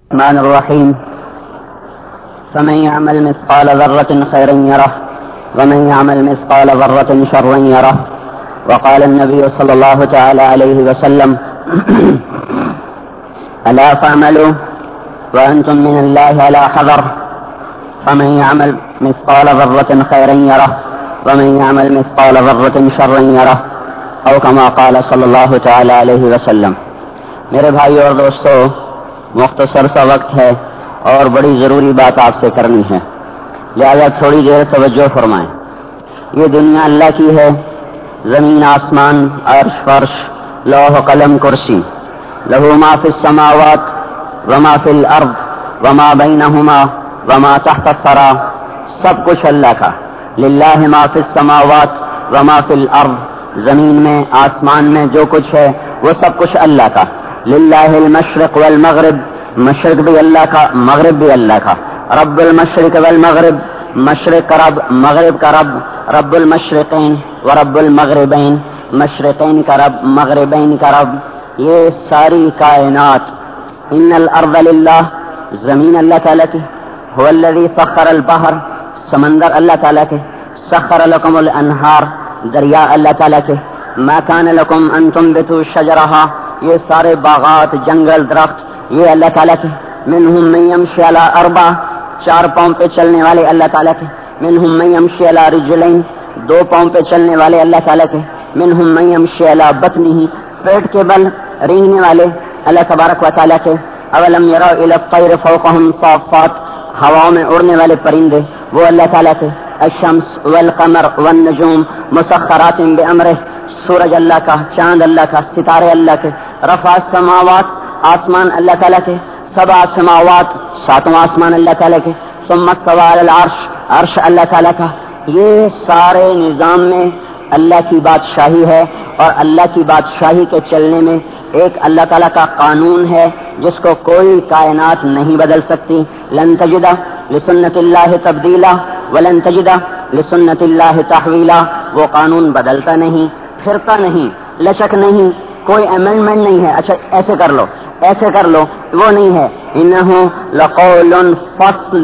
الرحمن الرحيم فمن يعمل مثقال ذرة خيرا يره ومن يعمل مثقال ذرة شرا يره. وقال النبي صلى الله تعالى عليه وسلم ألا فاعملوا وأنتم من الله على حذر فمن يعمل مثقال ذرة خيرا يره ومن يعمل مثقال ذرة شرا يره أو كما قال صلی اللہ تعالی علیہ وسلم. میرے بھائی اور دوستو، مختصر سا وقت ہے اور بڑی ضروری بات آپ سے کرنی ہے، لہذا تھوڑی دیر توجہ فرمائیں. یہ دنیا اللہ کی ہے، زمین آسمان، عرش فرش، لوح قلم کرسی، لہ ما فی السماوات وما فی الارض وما بینہما وما تحت الثری، سب کچھ اللہ کا. للہ ما فی السماوات وما فی الارض، زمین میں آسمان میں جو کچھ ہے وہ سب کچھ اللہ کا. للہ المشرق والمغرب، مشرق بھی اللہ کا، مغرب بھی اللہ کا. رب المشرق والمغرب، مشرق کا رب، مغرب کا رب. رب المشرقین ورب المغربین، مشرقین کا رب، مغربین کا رب. یہ ساری کائنات. ان الارض للہ، زمین اللہ تعالیٰ کی. هو الذی سخر البحر، سمندر اللہ تعالیٰ کے. سخر لکم الانہار، دریا اللہ تعالیٰ کے. ما کان لکم ان تنبتوا شجرہا، یہ سارے باغات، جنگل، درخت یہ اللہ تعالیٰ کے. منہم من یمشی علی اربع، چار پاؤں پہ چلنے والے اللہ تعالیٰ کے. منہم من یمشی علی رجلین، دو پاؤں پہ چلنے والے اللہ تعالیٰ کے. منہم من یمشی علی بطنہ، پیٹ کے بل رینگنے والے اللہ تبارک و تعالیٰ کے. اولم یروا الی الطیر فوقہم صافات، ہواؤں میں اڑنے والے پرندے وہ اللہ تعالیٰ کے. الشمس والقمر والنجوم مسخرات بامرہ، سورج اللہ کا، چاند اللہ کا، ستارے اللہ کے. رفع السماوات، آسمان اللہ تعالیٰ کے. سبع سماوات، ساتواں آسمان اللہ تعالیٰ کے. ثم استوى علی العرش، عرش اللہ تعالیٰ کا. یہ سارے نظام میں اللہ کی بادشاہی ہے، اور اللہ کی بادشاہی کے چلنے میں ایک اللہ تعالیٰ کا قانون ہے جس کو کوئی کائنات نہیں بدل سکتی. لن تجد لسنت اللہ تبدیلا ولن تجد لسنت اللہ تحویلا. وہ قانون بدلتا نہیں، پھرتا نہیں، لچک نہیں، کوئی امینڈمنٹ نہیں ہے. اچھا ایسے کر لو، ایسے کر لو، وہ نہیں ہے. انہ لقول فصل،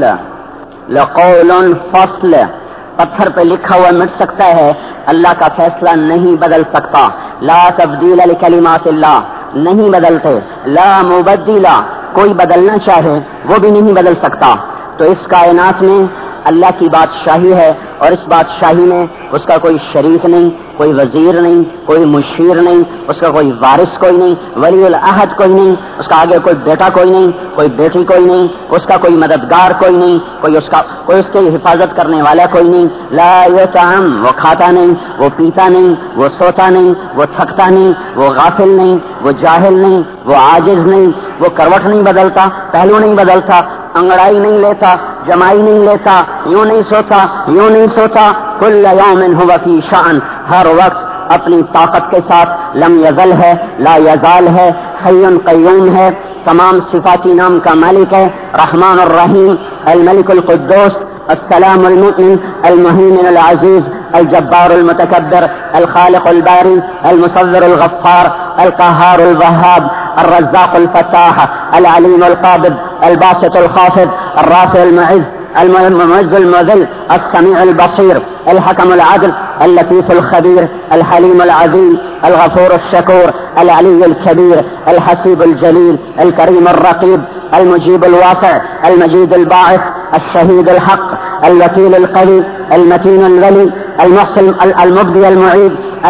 لقول فصل، پتھر پہ لکھا ہوا مٹ سکتا ہے، اللہ کا فیصلہ نہیں بدل سکتا. لا تبدیل لکلمات اللہ، نہیں بدلتے. لا مبدل، کوئی بدلنا چاہے وہ بھی نہیں بدل سکتا. تو اس کائنات میں اللہ کی بادشاہی ہے، اور اس بادشاہی میں اس کا کوئی شریک نہیں، کوئی وزیر نہیں، کوئی مشیر نہیں، اس کا کوئی وارث کوئی نہیں، ولی العہد کوئی نہیں، اس کا آگے کوئی بیٹا کوئی نہیں، کوئی بیٹی کوئی نہیں، اس کا کوئی مددگار کوئی نہیں، کوئی اس کی حفاظت کرنے والا کوئی نہیں. لا یطعم، وہ کھاتا نہیں، وہ پیتا نہیں، وہ سوتا نہیں، وہ تھکتا نہیں، وہ غافل نہیں، وہ جاہل نہیں، وہ عاجز نہیں، وہ کروٹ نہیں بدلتا، پہلو نہیں بدلتا، انگڑائی نہیں لیتا، جمائی نہیں لیتا، یوں نہیں سوتا، یوں نہیں سوتا. کل یوم هو فی شأن، ہر وقت اپنی طاقت کے ساتھ. لم یزل ہے، لا یزال ہے، حی قیوم ہے، تمام صفاتی نام کا مالک ہے. رحمان الرحیم، الملک القدوس، السلام المؤمن، المهيمن العزيز، الجبار المتكبر، الخالق الباري، المصور الغفار، القهار الوهاب، الرزاق الفتاح، العليم القابض، الباسط الخافض، الرافع المعز، المعز المذل، السميع البصير، الحكم العدل، اللطيف الخبير، الحليم العظيم، الغفور الشكور، العلي الكبير، الحسيب الجليل، الكريم الرقيب، المجيب الواسع، المجيد الباعث، الشهيد الحق، الوكيل القوي، المتين الولي، المحسن المبدي المعيد،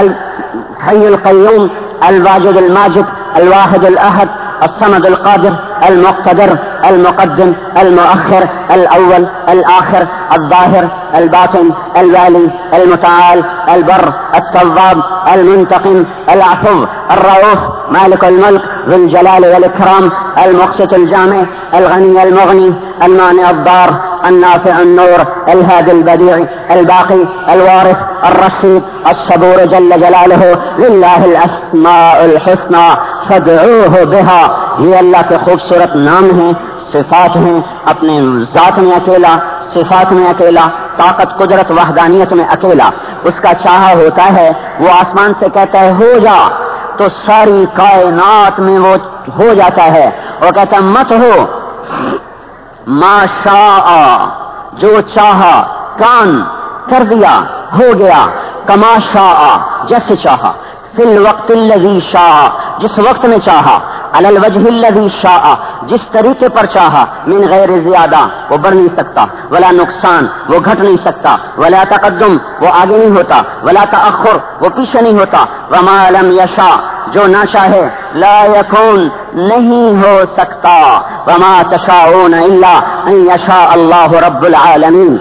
الحي القيوم، الواجد الماجد، الواحد الأحد، الصمد القادر، المقتدر، المقدم، المؤخر، الأول، الآخر، الظاهر، الباطن، الوالي، المتعال، البر، التواب، المنتقم، العفو، الرؤوف، مالك الملك، ذو الجلال والإكرام، المقسط الجامع، الغني المغني، المانع الضار، النافع النور، الهادي البديع، الباقي، الوارث، الرشيد، الصبور جل جلاله. لله الأسماء الحسنى فادعوه بها. یہ اللہ کے خوبصورت نام ہیں، صفات ہیں. اپنے ذات میں اکیلا، صفات میں اکیلا، طاقت قدرت وحدانیت میں اکیلا. اس کا چاہا ہوتا ہے، وہ آسمان سے کہتا ہے ہو جا، تو ساری کائنات میں وہ ہو جاتا ہے. اور کہتا ہے مت ہو، ما شاء جو چاہا، کان کر دیا ہو گیا، کما شاء جیسے چاہا، فی الوقت الذی شاء جس وقت میں چاہا، علی الوجہ الذی شاء جس طریقے پر چاہا، من غیر زیادہ وہ بڑھ نہیں سکتا، ولا نقصان وہ گھٹ نہیں سکتا، ولا تقدم وہ آگے نہیں ہوتا، ولا تأخر وہ پیچھے نہیں ہوتا، وما لم یشاء جو نہ چاہے، لا یکون نہیں ہو سکتا، وما تشاءون الا ان یشاء اللہ رب العالمین۔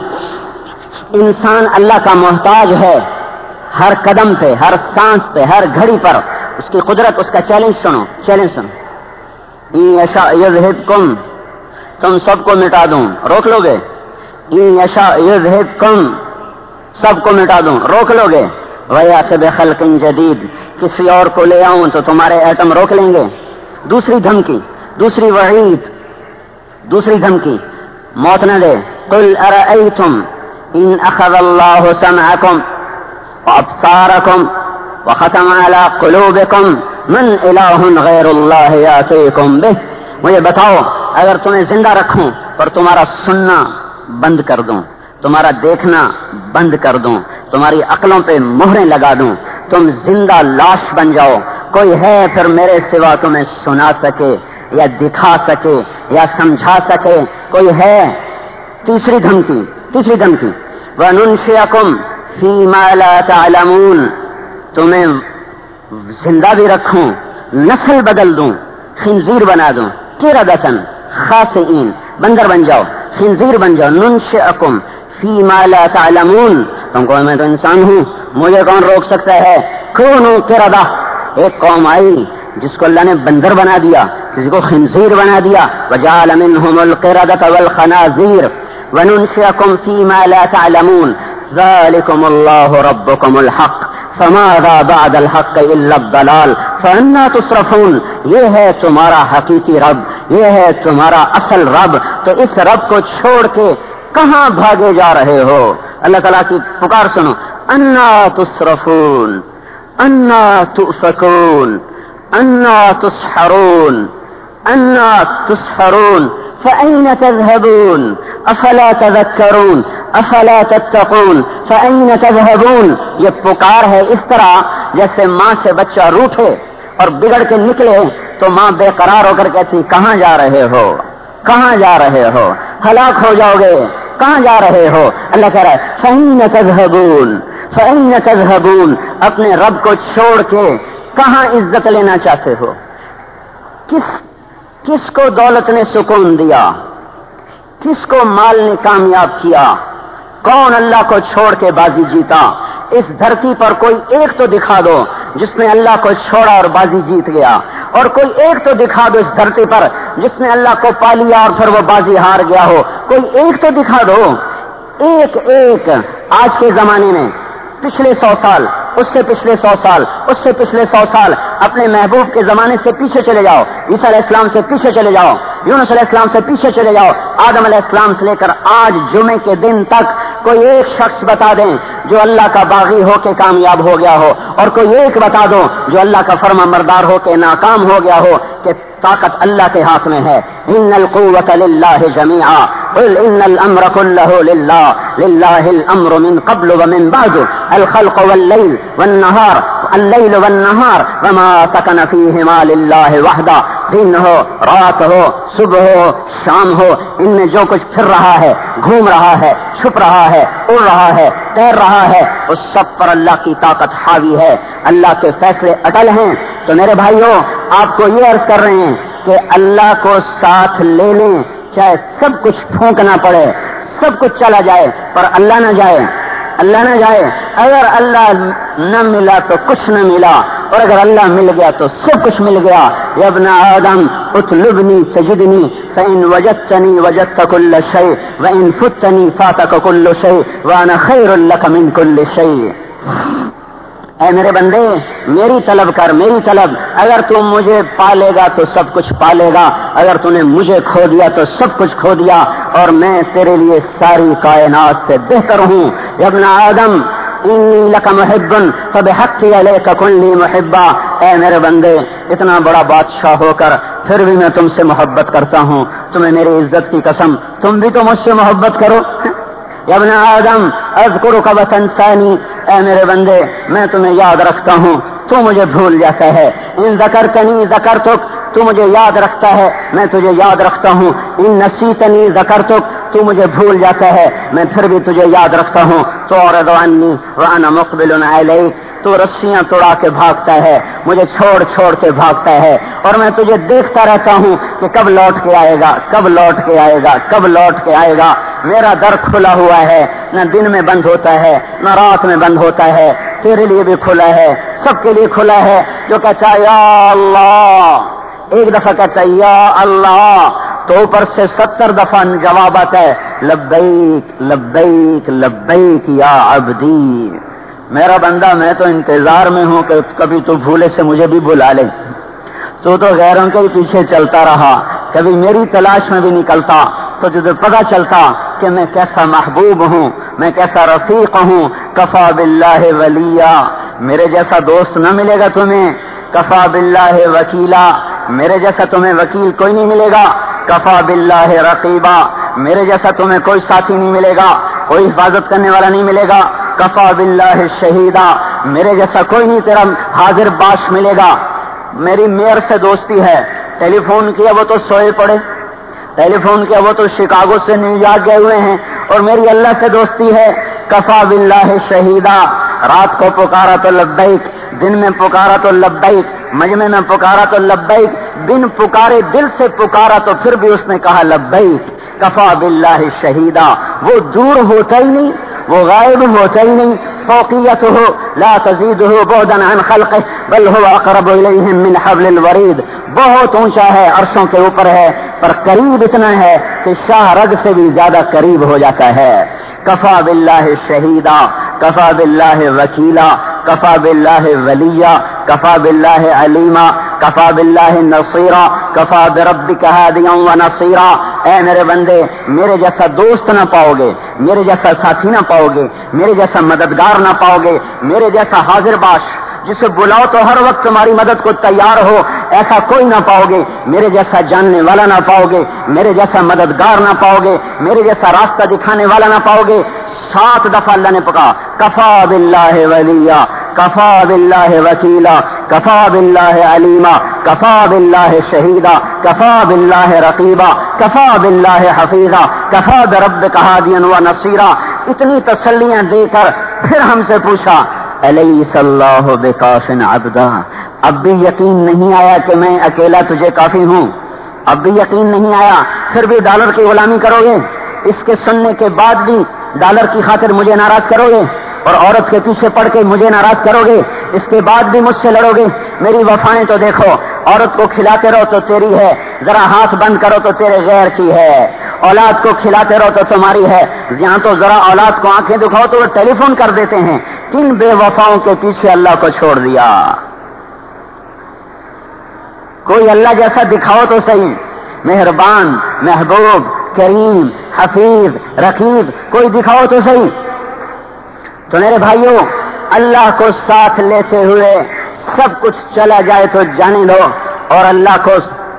انسان اللہ کا محتاج ہے، ہر قدم پہ، ہر سانس پہ، ہر گھڑی پر اس کی قدرت، اس کا چیلنج سنو، چیلنج سنو۔ ان یشاء یذہبکم تم سب کو مٹا دوں، روک لو گے؟ ان یشاء یذہبکم سب کو مٹا دوں، روک لو گے؟ ویأتی بخلق جدید کسی اور کو لے آؤں تو تمہارے ایٹم روک لیں گے؟ دوسری دھمکی، دوسری وعید، دوسری دھمکی موت نہ دے۔ قل ارأیتم ان اخذ اللہ سمعکم وابصارکم وختم علی قلوبکم من الہ غیر اللہ یاتیکم بہ، مجھے بتاؤ اگر تمہیں زندہ رکھوں پر تمہارا سننا بند کر دوں، تمہارا دیکھنا بند کر دوں، تمہاری عقلوں پہ مہریں لگا دوں، تم زندہ لاش بن جاؤ، کوئی ہے پھر میرے سوا تمہیں سنا سکے یا دکھا سکے یا سمجھا سکے؟ کوئی ہے؟ تیسری دھمکی، تیسری دھمکی وَنُنْشِئَكُمْ فِي مَا لَا تَعْلَمُونَ تمہیں زندہ بھی رکھوں، نسل بدل دوں، خنزیر بنا دوں، قردۃ خاسئین بندر بن جاؤ، خنزیر بن جاؤ۔ نُنْشِئَكُمْ فِي مَا لَا تَعْلَمُونَ تم کو میں تو انسان ہوں، مجھے کون روک سکتا ہے؟ کونوا قردۃ ایک قوم آئی جس کو اللہ نے بندر بنا دیا، کسی کو خنزیر بنا دیا، وَجَعَلَ مِنْهُمُ الْقِرَدَةَ وَالْخَنَازِيرَ وَنُنْشِئَكُمْ فِي مَا لَا تَعْلَمُونَ ذَلِكُمُ اللَّهُ رَبُّكُمُ الْحَقُّ فَمَاذَا بَعْدَ الْحَقِّ إِلَّا الضَّلَالُ فَأَنَّىٰ تُصْرَفُونَ یہ ہے تمہارا حقیقی رب، یہ ہے تمہارا اصل رب، تو اس رب کو چھوڑ کے کہاں بھاگے جا رہے ہو؟ اللہ تعالیٰ کی پکار سنو، أَنَّىٰ تُصْرَفُونَ أَنَّىٰ تُؤْفَكُونَ أَنَّىٰ تُسْحَرُونَ أَنَّىٰ تُسْحَرُونَ فَأَيْنَ تَذْهَبُونَ أَفَلَا تَذَكَّرُونَ أَفَلَا تَتَّقُونَ فَأَيْنَ تَذْهَبُونَ یہ پکار ہے اس طرح جیسے ماں سے بچہ روٹھے اور بگڑ کے نکلے تو ماں بے قرار ہو کر کہتی کہاں جا رہے ہو، کہاں جا رہے ہو، ہلاک ہو جاؤ گے، کہاں جا رہے ہو؟ اللہ کہہ رہا ہے فَأَيْنَ تَذْهَبُونَ فَأَيْنَ تَذْهَبُونَ اپنے رب کو چھوڑ کے کہاں عزت لینا چاہتے ہو؟ کس کو دولت نے سکون دیا؟ کس کو مال نے کامیاب کیا؟ کون اللہ کو چھوڑ کے بازی جیتا؟ اس دھرتی پر کوئی ایک تو دکھا دو جس نے اللہ کو چھوڑا اور بازی جیت گیا، اور کوئی ایک تو دکھا دو اس دھرتی پر جس نے اللہ کو پا لیا اور پھر وہ بازی ہار گیا ہو، کوئی ایک تو دکھا دو۔ ایک ایک آج کے زمانے میں پچھلے 100 سال، اس سے پچھلے 100 سال، اس سے پچھلے 100 سال اپنے محبوب کے زمانے سے پیچھے چلے جاؤ، عیسیٰ علیہ السلام سے پیچھے چلے جاؤ، یونس علیہ السلام سے پیچھے چلے جاؤ، آدم علیہ السلام سے لے کر آج جمعے کے دن تک کوئی ایک شخص بتا دیں جو اللہ کا باغی ہو کے کامیاب ہو گیا ہو، اور کوئی ایک بتا دو جو اللہ کا فرما بردار ہو کے ناکام ہو گیا ہو کہ طاقت اللہ کے ہاتھ میں ہے۔ ان القوة للہ جميعا قل ان الامر كله للہ للہ الامر من قبل ومن بعد الخلق واللیل والنہار اللیل والنہار وما سکن فیہما للہ وحدہ، دن ہو، رات ہو، صبح ہو، شام ہو، ان میں جو کچھ پھر رہا ہے، گھوم رہا ہے، چھپ رہا ہے، اڑ رہا ہے، تیر رہا ہے، اس سب پر اللہ کی طاقت حاوی ہے، اللہ کے فیصلے اٹل ہیں۔ تو میرے بھائیوں آپ کو یہ عرض کر رہے ہیں کہ اللہ کو ساتھ لے لیں، چاہے سب کچھ پھونکنا پڑے، سب کچھ چلا جائے پر اللہ نہ جائے، اللہ نہ جائے۔ اگر اللہ نہ ملا تو کچھ نہ ملا، اور اگر اللہ مل گیا تو سب کچھ مل گیا۔ یا ابن آدم اطلبنی تجدنی فإن وجدتنی وجدت كل شيء وإن فتنی فاتك كل شيء وأنا خير لك من كل شيء۔ اے میرے بندے میری طلب کر، میری طلب، اگر تم مجھے پالے گا تو سب کچھ پالے گا، اگر تم نے مجھے کھو دیا تو سب کچھ کھو دیا، اور میں تیرے لیے ساری کائنات سے بہتر ہوں۔ یا ابن آدم انی لک محب فبحقی علیک کن لی محبا، اے میرے بندے اتنا بڑا بادشاہ ہو کر پھر بھی میں تم سے محبت کرتا ہوں، تمہیں میری عزت کی قسم تم بھی تو مجھ سے محبت کرو۔ یا ابن آدم اذکرک وتنسانی، اے میرے بندے میں تمہیں یاد رکھتا ہوں تو مجھے بھول جاتا ہے، ان ذکرتنی ذکرتک، تو مجھے یاد رکھتا ہے میں تجھے یاد رکھتا ہوں، ان نسیتنی ذکرتک، تو مجھے بھول جاتا ہے میں پھر بھی تجھے یاد رکھتا ہوں، تو اعرض عنی وانا مقبل علیک، تو رسیاں توڑا کے بھاگتا ہے، مجھے چھوڑ چھوڑ کے بھاگتا ہے، اور میں تجھے دیکھتا رہتا ہوں کہ کب لوٹ کے آئے گا، کب لوٹ کے آئے گا، کب لوٹ کے آئے گا۔ میرا در کھلا ہوا ہے، نہ دن میں بند ہوتا ہے نہ رات میں بند ہوتا ہے، تیرے لیے بھی کھلا ہے، سب کے لیے کھلا ہے۔ جو کہتا ہے یا اللہ، ایک دفعہ کہتا ہے یا اللہ تو اوپر سے 70 دفعہ جواب آتا ہے لبیک لبیک لبیک یا عبدی، میرا بندہ میں تو انتظار میں ہوں کہ کبھی تو بھولے سے مجھے بھی بلا لے۔ تو غیروں کے پیچھے چلتا رہا، کبھی میری تلاش میں بھی نکلتا تو تجھے پتہ چلتا کہ میں کیسا محبوب ہوں، میں کیسا رفیق ہوں۔ کفا باللہ ولیا، میرے جیسا دوست نہ ملے گا تمہیں، کفا باللہ وکیلا، میرے جیسا تمہیں وکیل کوئی نہیں ملے گا، کفا باللہ رقیبا، میرے جیسا تمہیں کوئی ساتھی نہیں ملے گا، کوئی حفاظت کرنے والا نہیں ملے گا، کفا باللہ شہیدا، میرے جیسا کوئی نہیں تیرا حاضر باش ملے گا۔ میری میئر سے دوستی ہے، ٹیلی فون کیا وہ تو سوئے پڑے، ٹیلی فون کیا وہ تو شکاگو سے نیو یارک گئے ہوئے ہیں، اور میری اللہ سے دوستی ہے، کفا باللہ شہیدا، رات کو پکارا تو لبیک، دن میں پکارا تو لبیک، مجمع میں پکارا تو لبیک، بن پکارے دل سے پکارا تو پھر بھی اس نے کہا لبیک، کفا باللہ شہیدا۔ وہ دور ہوتا ہی نہیں، وہ غائب ہوتا ہی نہیں، فوقیتہ لا تزیدہ بعدا عن خلقہ بل هو اقرب الیہم من حبل الورید، بہت اونچا ہے، عرشوں کے اوپر ہے، پر قریب اتنا ہے کہ شاہ رگ سے بھی زیادہ قریب ہو جاتا ہے۔ کفا باللہ شہیدا، کفا باللہ وکیلا، کفا باللہ ولیا، کفا باللہ علیما، کفا باللہ نصیرا، کفا بربک ہادیا ونصیرا۔ اے میرے بندے میرے جیسا دوست نہ پاؤ گے، میرے جیسا ساتھی نہ پاؤ گے، میرے جیسا مددگار نہ پاؤ گے، میرے جیسا حاضر باش جسے بلاؤ تو ہر وقت تمہاری مدد کو تیار ہو، ایسا کوئی نہ پاؤ گے، میرے جیسا جاننے والا نہ پاؤ گے، میرے جیسا مددگار نہ پاؤ گے، میرے جیسا راستہ دکھانے والا نہ پاؤ گے۔ 7 دفعہ اللہ نے پکا، کفا باللہ ولیا، کفا باللہ وکیلا، کفا باللہ علیما، کفا باللہ شہیدا، کفا باللہ رقیبا، کفا باللہ حفیظا، کفا بربک ہادیا ونصیرا۔ اتنی تسلیاں دے کر پھر ہم سے پوچھا الیس اللہ بکاف عبدا، اب بھی یقین نہیں آیا کہ میں اکیلا تجھے کافی ہوں؟ اب بھی یقین نہیں آیا؟ پھر بھی ڈالر کی غلامی کرو گے؟ اس کے سننے کے بعد بھی ڈالر کی خاطر مجھے ناراض کرو گے؟ اور عورت کے پیچھے پڑ کے مجھے ناراض کرو گے؟ اس کے بعد بھی مجھ سے لڑو گے؟ میری وفائیں تو دیکھو، عورت کو کھلاتے رہو تو تیری ہے، ذرا ہاتھ بند کرو تو تیرے غیر کی ہے، اولاد کو کھلاتے رہو تو تمہاری ہے، یہاں تو ذرا اولاد کو آنکھیں دکھاؤ تو وہ ٹیلی فون کر دیتے ہیں۔ کن بے وفاؤں کے پیچھے اللہ کو چھوڑ دیا؟ کوئی اللہ جیسا دکھاؤ تو صحیح، مہربان، محبوب، کریم، حفیظ، رقیب، کوئی دکھاؤ تو صحیح۔ تو میرے بھائیوں، اللہ کو ساتھ لیتے ہوئے سب کچھ چلا جائے تو جانے دو، اور اللہ کو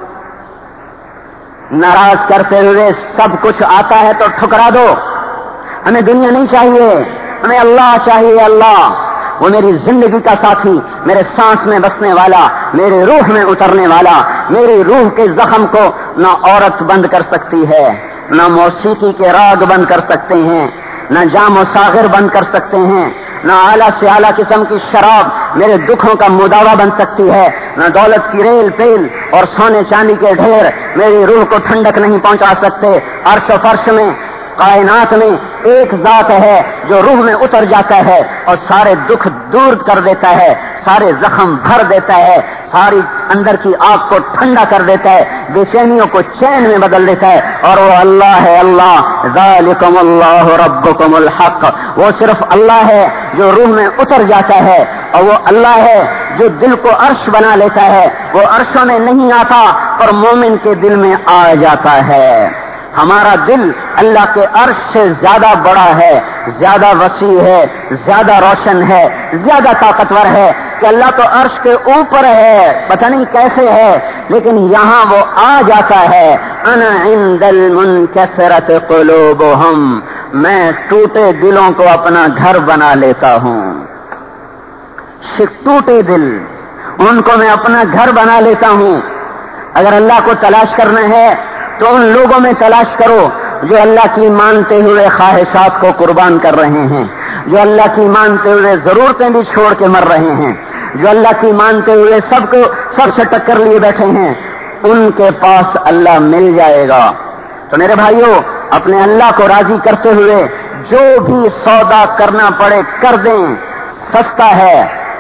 ناراض کرتے ہوئے سب کچھ آتا ہے تو ٹھکرا دو۔ ہمیں دنیا نہیں چاہیے، ہمیں اللہ چاہیے۔ اللہ وہ میری زندگی کا ساتھی، میرے سانس میں بسنے والا، میرے روح میں اترنے والا، میری روح کے زخم کو نہ عورت بند کر سکتی ہے، نہ موسیقی کے راگ بند کر سکتے ہیں، نہ جام و ساغر بند کر سکتے ہیں، نہ اعلیٰ سے اعلیٰ قسم کی شراب میرے دکھوں کا مداوا بن سکتی ہے، نہ دولت کی ریل پیل اور سونے چاندی کے ڈھیر میری روح کو ٹھنڈک نہیں پہنچا سکتے۔ عرش و فرش میں، کائنات میں ایک ذات ہے جو روح میں اتر جاتا ہے اور سارے دکھ دور کر دیتا ہے، سارے زخم بھر دیتا ہے، ساری اندر کی آگ کو ٹھنڈا کر دیتا ہے، بے چینیوں کو چین میں بدل دیتا ہے، اور وہ اللہ ہے۔ اللہ ذالکم اللہ ربکم الحق، وہ صرف اللہ ہے جو روح میں اتر جاتا ہے، اور وہ اللہ ہے جو دل کو عرش بنا لیتا ہے۔ وہ عرشوں میں نہیں آتا پر مومن کے دل میں آ جاتا ہے۔ ہمارا دل اللہ کے عرش سے زیادہ بڑا ہے، زیادہ وسیع ہے، زیادہ روشن ہے، زیادہ طاقتور ہے کہ اللہ تو عرش کے اوپر ہے، پتہ نہیں کیسے ہے، لیکن یہاں وہ آ جاتا ہے. انا عند المنکسرۃ قلوبہم، میں ٹوٹے دلوں کو اپنا گھر بنا لیتا ہوں. ٹوٹے دل، ان کو میں اپنا گھر بنا لیتا ہوں. اگر اللہ کو تلاش کرنا ہے تو ان لوگوں میں تلاش کرو جو اللہ کی مانتے ہوئے خواہشات کو قربان کر رہے ہیں، جو اللہ کی مانتے ہوئے ضرورتیں بھی چھوڑ کے مر رہے ہیں، جو اللہ کی مانتے ہوئے سب سے ٹکر لیے بیٹھے ہیں. ان کے پاس اللہ مل جائے گا. تو میرے بھائیوں، اپنے اللہ کو راضی کرتے ہوئے جو بھی سودا کرنا پڑے کر دیں، سستا ہے.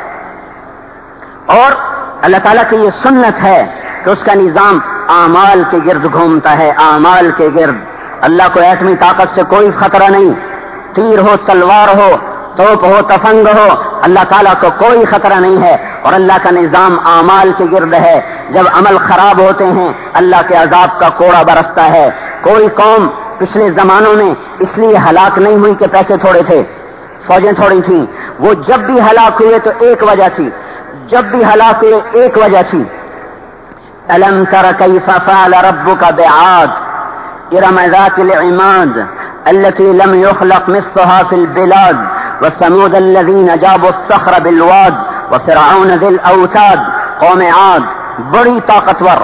اور اللہ تعالیٰ کی یہ سنت ہے کہ اس کا نظام اعمال کے گرد گھومتا ہے، اعمال کے گرد. اللہ کو ایٹمی طاقت سے کوئی خطرہ نہیں، تیر ہو، تلوار ہو، توپ ہو، تفنگ ہو، اللہ تعالیٰ کو کوئی خطرہ نہیں ہے. اور اللہ کا نظام اعمال کے گرد ہے. جب عمل خراب ہوتے ہیں اللہ کے عذاب کا کوڑا برستا ہے. کوئی قوم پچھلے زمانوں میں اس لیے ہلاک نہیں ہوئی کہ پیسے تھوڑے تھے، فوجیں تھوڑی تھیں. وہ جب بھی ہلاک ہوئے تو ایک وجہ تھی، جب بھی ہلاک ہوئے ایک وجہ تھی. ألم تر كيف فعل ربك بعاد إرم ذات العماد التي لم يخلق مثلها في البلاد وثمود الذين جابوا الصخر بالواد وفرعون ذي الأوتاد. قوم عاد بڑی طاقتور،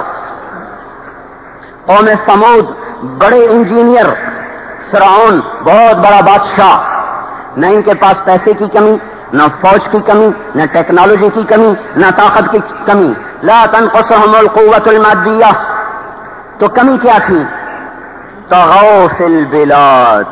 قوم ثمود بڑے انجینئر، فرعون بہت بڑا بادشاہ. نہ ان کے پاس پیسے کی کمی، نہ فوج کی کمی، نہ ٹیکنالوجی کی کمی، نہ طاقت کی کمی. لا تنقصهم القوة المادية. تو کمی کیا تھی؟ طغوا فی البلاد.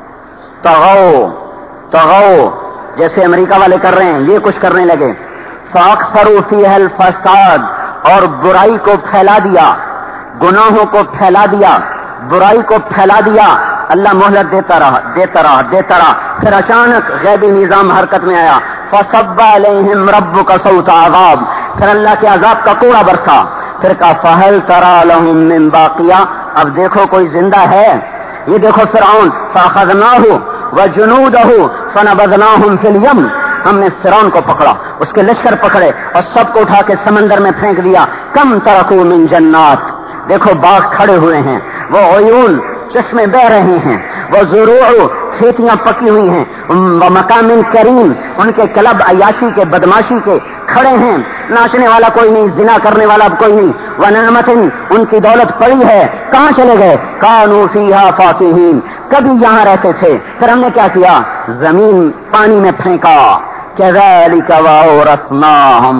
طغوا جیسے امریکہ والے کر رہے ہیں، یہ کچھ کرنے لگے. فاکثروا فیہا الفساد، اور برائی کو پھیلا دیا، گناہوں کو پھیلا دیا، برائی کو پھیلا دیا. اللہ مہلت دیتا رہا. پھر اچانک غیبی نظام حرکت میں آیا. فصب علیہم ربک صوت عذاب، پھر اللہ کے عذاب کا کوڑا برسا. پھر کہا فہل تری لہم من باقیہ، اب دیکھو کوئی زندہ ہے. یہ دیکھو فرعون، فاخذناہ وجنودہ فنبذناہم فی الیم، ہم نے فرعون کو پکڑا، اس کے لشکر پکڑے اور سب کو اٹھا کے سمندر میں پھینک دیا. کم ترکوا من جنات، دیکھو باغ کھڑے ہوئے ہیں، وہ عیون چشمے بہ رہے ہیں، وہ زروع کھیتیاں پکی ہوئی ہیں، مقام کریم، ان کے کلب عیاشی کے، بدماشی کے کھڑے ہیں. ناچنے والا کوئی نہیں، زنا کرنے والا کوئی نہیں. ونعمت، ان کی دولت پڑی ہے. کہاں چلے گئے؟ کانوا فیہا فاکہین، کبھی یہاں رہتے تھے، پھر ہم نے کیا کیا؟ زمین پانی میں پھینکا. كذلك وأورثناها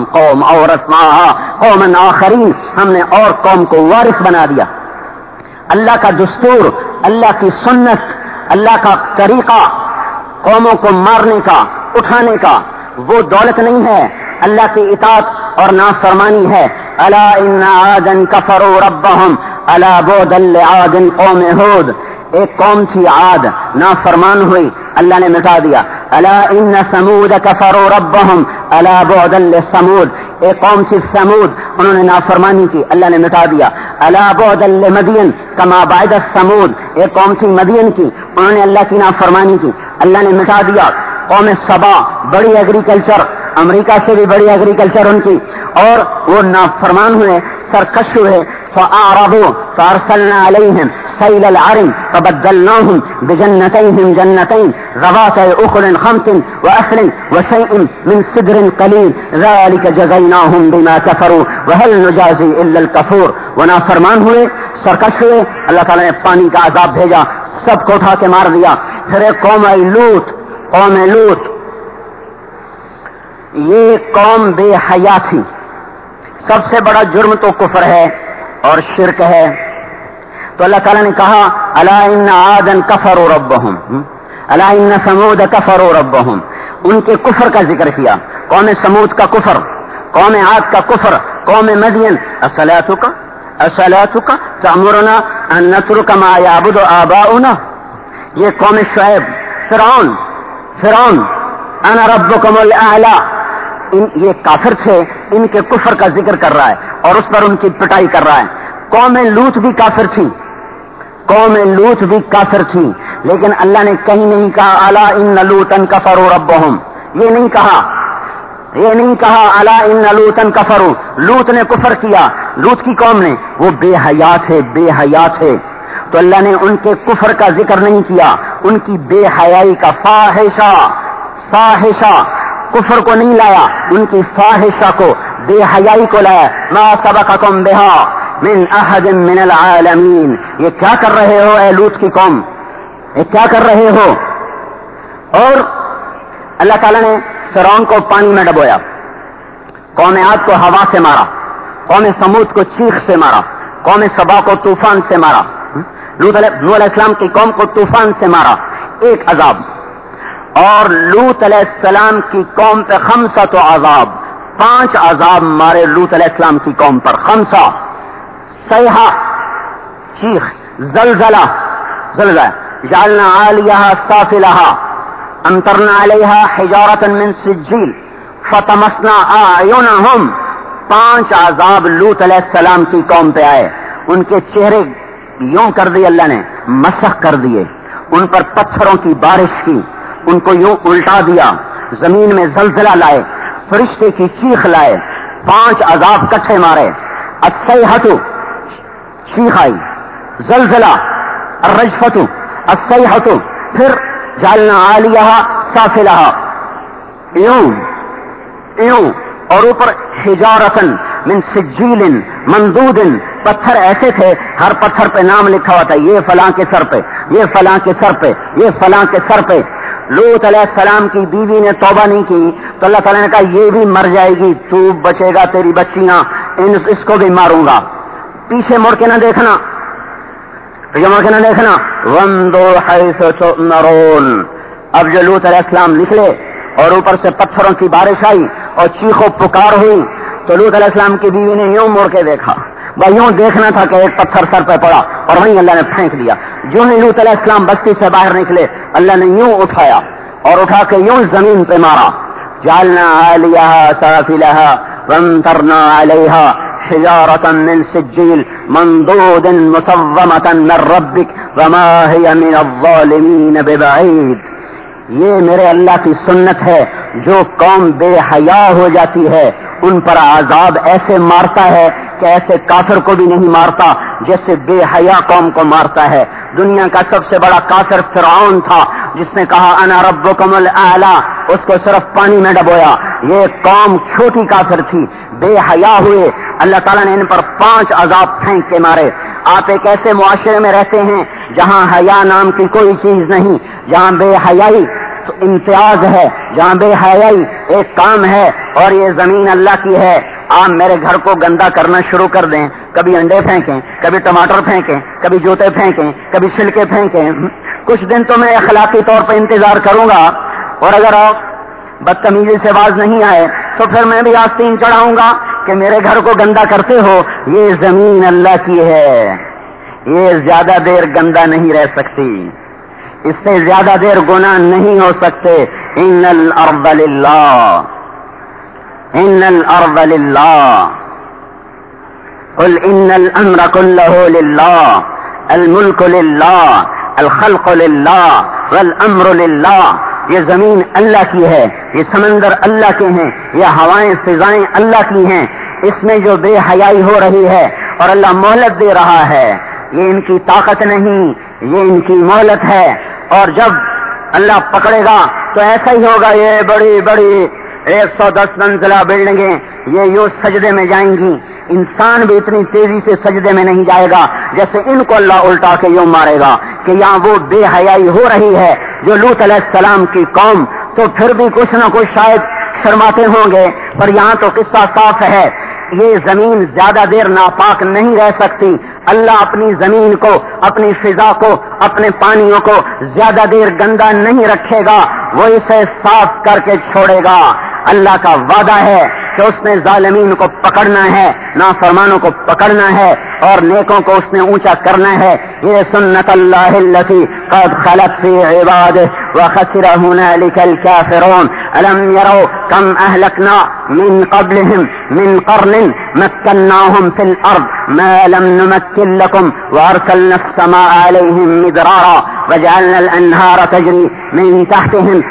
قوما آخرین، ہم نے اور قوم کو وارث بنا دیا. اللہ کا دستور، اللہ کی سنت، اللہ کا طریقہ قوموں کو مارنے کا، اٹھانے کا، وہ دولت نہیں ہے، اللہ کی اطاعت اور نافرمانی ہے. الا ان عادا كفروا ربهم الا بعدا لعاد قوم ہود. ایک قوم تھی عاد، نافرمان ہوئی، اللہ نے مٹا دیا. الا ان ثمود كفروا ربهم الا بعدا لثمود. ایک قوم تھی ثمود، انہوں نے نافرمانی کی، اللہ نے مٹا دیا. الا بعدا لمدین كما بعد ثمود. ایک قوم تھی مدین کی، انہوں نے اللہ کی نافرمانی کی، اللہ نے مٹا دیا. قوم سبا، بڑی ایگریکلچر، امریکہ سے بھی بڑی ایگریکلچر ان کی، اور وہ نافرمان ہوئے، سرکش ہوئے. فأعرضوا فأرسلنا عليهم سيل العرم فبدلناهم بجنتيهم جنتين ذواتي أكل خمط وأثل وشيء من سدر قليل ذلك جزيناهم بما كفروا وهل نجازي إلا الكفور. ونافرمان ہوئے، سرکش ہوئے، اللہ تعالیٰ نے پانی کا عذاب بھیجا، سب کو اٹھا کے مار دیا. پھر ایک قوم لوط، قوم لوط، یہ قوم بے حیا تھی. سب سے بڑا جرم تو کفر ہے اور شرک ہے. تو اللہ تعالیٰ نے کہا الا ان عادا كفروا ربهم الا ان ثمود كفروا ربهم. ان کے کفر کا ذکر کیا، قوم ثمود کا کفر، قوم عاد کا کفر، قوم مدین. اصلاتک تأمرنا ان نترك ما يعبد آباؤنا. یہ قوم شعیب، فرعون انا ربکم الاعلی. یہ کافر تھے، ان کے کفر کا ذکر کر رہا ہے اور اس پر ان کی پٹائی کر رہا ہے. قوم لوط بھی کافر تھی، قوم لوط بھی کافر تھی، لیکن اللہ نے کہیں نہیں کہا الا ان لوطا کفروا ربهم، یہ نہیں کہا الا ان لوطا کفروا، لوط نے کفر کیا، لوط کی قوم نے، وہ بے حیا تھے، تو اللہ نے ان کے کفر کا ذکر نہیں کیا، ان کی بے حیائی کا فاحشہ کفر کو نہیں لایا، ان کی فاحشہ کو، بے حیائی کو لایا۔ ما سبقکم بہا من احد من العالمین، یہ کیا کر رہے ہو اے لوط کی قوم، یہ کیا کر رہے ہو؟ اور اللہ تعالیٰ نے فرعون کو پانی میں ڈبویا، قوم عاد کو ہوا سے مارا، قوم سمود کو چیخ سے مارا، قوم سبا کو طوفان سے مارا، نوح علیہ السلام کی قوم کو طوفان سے مارا، ایک عذاب، اور لوط علیہ السلام کی قوم پہ 5 عذاب، 5 عذاب مارے لوط علیہ السلام کی قوم پر، 5 صیحہ چیخ، زلزلہ جعلنا عالیہا سافلہا امطرنا علیہا حجارۃ من سجیل فتمسنا اعینہم، 5 عذاب لوط علیہ السلام کی قوم پہ آئے، ان کے چہرے یوں کر دیے اللہ نے، مسخ کر دیے، ان پر پتھروں کی بارش کی، ان کو یوں الٹا دیا، زمین میں زلزلہ لائے، فرشتے کی چیخ لائے، 5 عذاب کٹھے مارے، الصیحۃ چیخ آئی، زلزلہ، الرجفۃ، الصیحۃ، پھر جعلنا عالیہا سافلہا، یوں اور اوپر حجارۃ من سجیل ممدود، پتھر ایسے تھے، ہر پتھر پہ نام لکھا ہوا تھا، یہ فلاں کے سر پہ، یہ فلاں کے سر پہ، یہ فلاں کے سر پہ۔ لوط علیہ السلام کی بیوی نے توبہ نہیں کی تو اللہ تعالیٰ نے کہا یہ بھی مر جائے گی، تو بچے گا، تیری بچیاں، اس کو بھی ماروں گا، پیچھے مڑ کے نہ دیکھنا، وَانظُرْ حَيْثُ تُؤْمَرُونَ۔ اب جو لوط علیہ السلام نکلے اور اوپر سے پتھروں کی بارش آئی اور چیخو پکار ہوئی، تو لوط علیہ السلام کی بیوی نے یوں مڑ کے دیکھا، یوں دیکھنا تھا کہ ایک پتھر سر پہ پڑا اور وہیں اللہ نے پھینک دیا۔ جو ہی لوط علیہ السلام بستی سے باہر نکلے، اللہ نے یوں اٹھایا اور اٹھا کے یوں زمین پہ مارا، جعلنا عالیہا سافلہا وامطرنا علیہا حجارۃ من سجیل منضود مسومۃ من ربک وما ہی من الظالمین ببعید۔ یہ میرے اللہ کی سنت ہے، جو قوم بے حیا ہو جاتی ہے ان پر عذاب ایسے مارتا ہے کہ ایسے کافر کو بھی نہیں مارتا جیسے بے حیا قوم کو مارتا ہے۔ دنیا کا سب سے بڑا کافر فرعون تھا، جس نے کہا انا ربکم الاعلی، اس کو صرف پانی میں ڈبویا۔ یہ قوم چھوٹی کافر تھی، بے حیا ہوئے، اللہ تعالیٰ نے ان پر 5 عذاب پھینک کے مارے۔ آپ ایک ایسے معاشرے میں رہتے ہیں جہاں حیا نام کی کوئی چیز نہیں، جہاں بے حیائی تو امتیاز ہے، جہاں بے حیائی ایک کام ہے، اور یہ زمین اللہ کی ہے۔ آپ میرے گھر کو گندا کرنا شروع کر دیں، کبھی انڈے پھینکیں، کبھی ٹماٹر پھینکیں، کبھی جوتے پھینکیں، کبھی چھلکے پھینکیں، کچھ دن تو میں اخلاقی طور پہ انتظار کروں گا، اور اگر آپ بدتمیزی سے باز نہیں آئے تو پھر میں بھی آستین چڑھاؤں گا کہ میرے گھر کو گندا کرتے ہو، یہ زمین اللہ کی ہے، یہ زیادہ دیر گندا نہیں رہ سکتی، اس سے زیادہ دیر گناہ نہیں ہو سکتے۔ ان الارض للہ، ان الارض للہ، قل ان الامر كله للہ، الملک للہ، الخلق للہ، والامر للہ۔ یہ زمین اللہ کی ہے، یہ سمندر اللہ کے ہیں، یہ ہوائیں فضائیں اللہ کی ہیں، اس میں جو بے حیائی ہو رہی ہے اور اللہ مہلت دے رہا ہے، یہ ان کی طاقت نہیں، یہ ان کی مہلت ہے، اور جب اللہ پکڑے گا تو ایسا ہی ہوگا، یہ بڑی بڑی 110 منزلہ بلڈنگیں یہ یوں سجدے میں جائیں گی، انسان بھی اتنی تیزی سے سجدے میں نہیں جائے گا جیسے ان کو اللہ الٹا کے یوں مارے گا کہ یہاں وہ بے حیائی ہو رہی ہے جو لوط علیہ السلام کی قوم، تو پھر بھی کچھ نہ کچھ شاید شرماتے ہوں گے، پر یہاں تو قصہ صاف ہے، یہ زمین زیادہ دیر ناپاک نہیں رہ سکتی۔ اللہ اپنی زمین کو، اپنی فضا کو، اپنے پانیوں کو زیادہ دیر گندا نہیں رکھے گا، وہ اسے صاف کر کے چھوڑے گا۔ اللہ کا وعدہ ہے کہ اس نے ظالمین کو پکڑنا ہے، نافرمانوں کو پکڑنا ہے، اور نیکوں کو اس نے اونچا کرنا ہے. یہ سنت اللہ التی قد خلت فی عبادہ وخسر هنالک الکافرون. الم یروا کم اہلکنا من قبلهم من قرن مکناهم فی الارض ما لم نمکن لکم وارسلنا السماء علیہم مدرارا وجعلنا الانہار تجری من تحتهم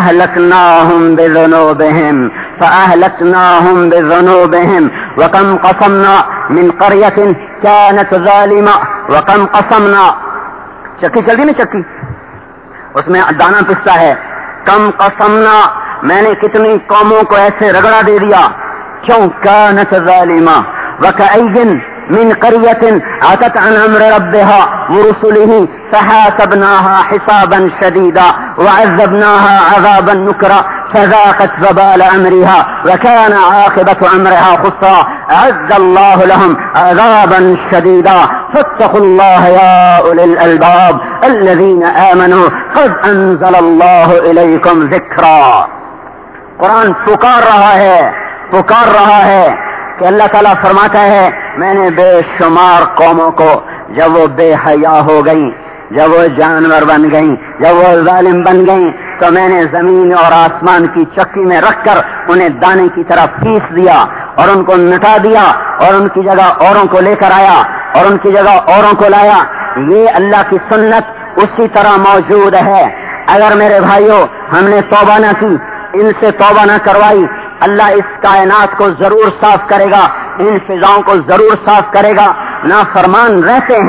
فأهلكناهم بذنوبهم وكم قصمنا من قرية كانت ظالمة وكم قصمنا چکی چل دی نا چکی اس میں دانا پستا ہے. کم قصمنا میں نے کتنی قوموں کو ایسے رگڑا دے دیا. کیوں؟ كانت ظالمة وكأي من قرية عتت عن أمر ربها ورسله فحاسبناها حسابا شديدا وعذبناها عذابا نكرا فذاقت وبال أمرها وكان عاقبة أمرها خسرا. أعد الله لهم عذابا شديدا فاتقوا الله يا أولي الألباب الذين آمنوا قد أنزل الله إليكم ذكرا. قرآن پکار رہا ہے کہ اللہ تعالیٰ فرماتا ہے میں نے بے شمار قوموں کو جب وہ بے حیا ہو گئیں، جب وہ جانور بن گئیں، جب وہ ظالم بن گئیں تو میں نے زمین اور آسمان کی چکی میں رکھ کر انہیں دانے کی طرح پیس دیا اور ان کو مٹا دیا اور ان کی جگہ اوروں کو لے کر آیا اور ان کی جگہ اوروں کو لایا. یہ اللہ کی سنت اسی طرح موجود ہے. اگر میرے بھائیوں ہم نے توبہ نہ کی، ان سے توبہ نہ کروائی، اللہ اس کائنات کو ضرور صاف کرے گا، ان فضاؤں کو ضرور صاف کرے گا. نافرمان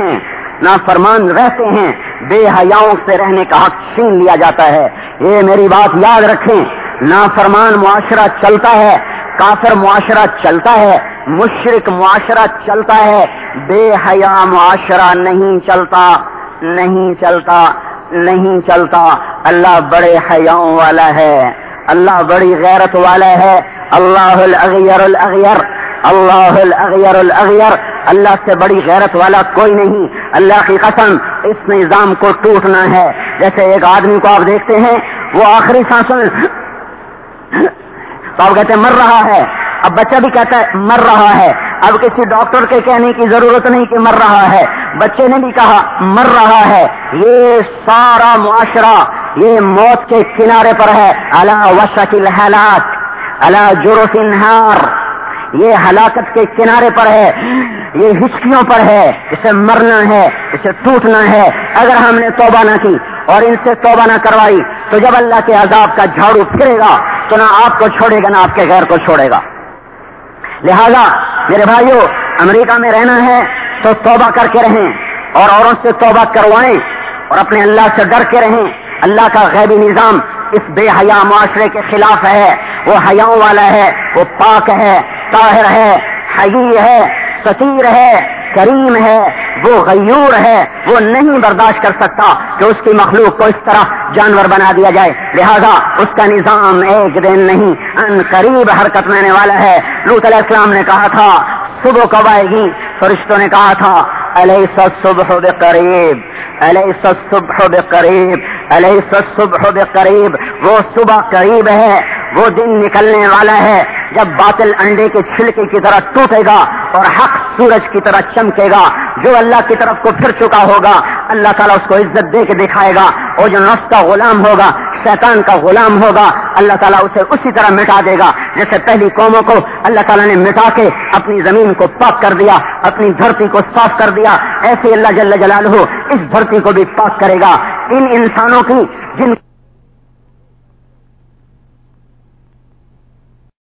رہتے ہیں، بے حیاؤں سے رہنے کا حق چھین لیا جاتا ہے. یہ میری بات یاد رکھیں. نافرمان معاشرہ چلتا ہے، کافر معاشرہ چلتا ہے، مشرک معاشرہ چلتا ہے، بے حیا معاشرہ نہیں چلتا. اللہ بڑے حیاؤں والا ہے، اللہ بڑی غیرت والا ہے. اللہ الاغیر، اللہ سے بڑی غیرت والا کوئی نہیں. اللہ کی قسم اس نظام کو ٹوٹنا ہے. جیسے ایک آدمی کو آپ دیکھتے ہیں وہ آخری سانسوں میں تو آپ کہتے ہیں مر رہا ہے، اب بچہ بھی کہتا ہے مر رہا ہے. اب کسی ڈاکٹر کے کہنے کی ضرورت نہیں کہ مر رہا ہے، بچے نے بھی کہا مر رہا ہے. یہ سارا معاشرہ یہ موت کے کنارے پر ہے. علی وشک الہلاک، علی جرف النہار، یہ ہلاکت کے کنارے پر ہے، یہ ہچکیوں پر ہے. اسے مرنا ہے، اسے ٹوٹنا ہے. اگر ہم نے توبہ نہ کی اور ان سے توبہ نہ کروائی تو جب اللہ کے عذاب کا جھاڑو پھرے گا تو نہ آپ کو چھوڑے گا نہ آپ کے غیر کو چھوڑے گا. لہذا میرے بھائیوں، امریکہ میں رہنا ہے تو توبہ کر کے رہیں اور اوروں سے توبہ کروائیں اور اپنے اللہ سے ڈر کے رہیں. اللہ کا غیبی نظام اس بے حیا معاشرے کے خلاف ہے. وہ حیاؤں والا ہے، وہ پاک ہے، طاہر ہے، حی ہے، ستیر ہے، کریم ہے، وہ غیور ہے. وہ نہیں برداشت کر سکتا کہ اس کی مخلوق کو اس طرح جانور بنا دیا جائے. لہذا اس کا نظام ایک دن نہیں ان قریب حرکت میں آنے والا ہے. لوط علیہ السلام نے کہا تھا صبح کب آئے گی؟ فرشتوں نے کہا تھا الیس الصبح بقریب، الیس الصبح بقریب، الیس الصبح بقریب. وہ صبح قریب ہے، وہ دن نکلنے والا ہے جب باطل انڈے کے چھلکے کی طرح ٹوٹے گا اور حق سورج کی طرح چمکے گا. جو اللہ کی طرف کو پھر چکا ہوگا اللہ تعالیٰ اس کو عزت دے کے دکھائے گا، اور جو نفس کا غلام ہوگا، شیطان کا غلام ہوگا، اللہ تعالیٰ اسے اسی طرح مٹا دے گا جیسے پہلی قوموں کو اللہ تعالیٰ نے مٹا کے اپنی زمین کو پاک کر دیا، اپنی دھرتی کو صاف کر دیا. ایسے اللہ جل جلالہ اس دھرتی کو بھی پاک کرے گا. ان انسانوں کی جن